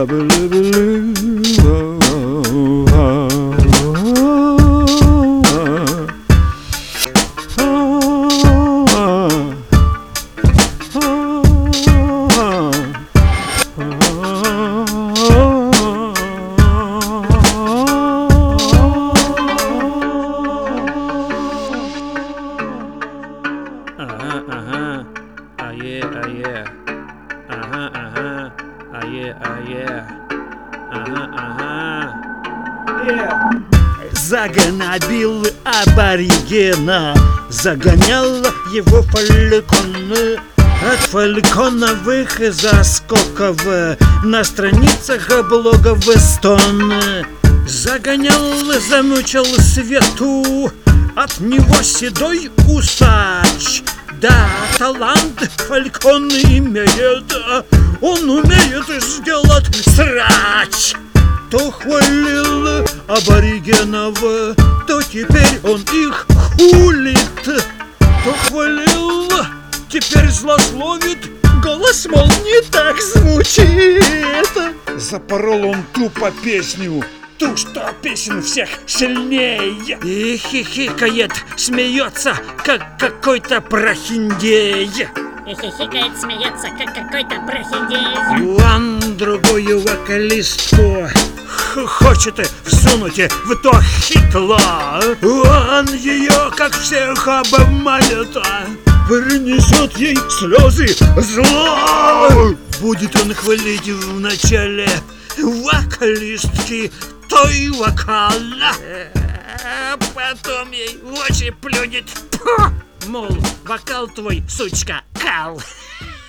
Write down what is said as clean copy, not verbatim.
Загнобил аборигена, загонял его фалькон. От фальконовых заскоков на страницах блогов стон. Загонял, замучил свету, от него седой усач. Да, талант фалькон имеет, он умеет сделать срач. То хвалил аборигенов, то теперь он их хулит. То хвалил, теперь злословит, голос, мол, не так звучит. Запорол он тупо песню, ту, что песен всех сильнее. И хихикает, смеется, как какой-то прохиндей. И хихикает, смеется, как какой-то прохиндей. Он другую вокалистку хочет всунуть в то хитло. Он ее, как всех, обманет, принесет ей слезы зла. Будет он хвалить в начале вокалистки той вокала, потом ей в очи плюнет. Мол, вокал твой, сучка, кал.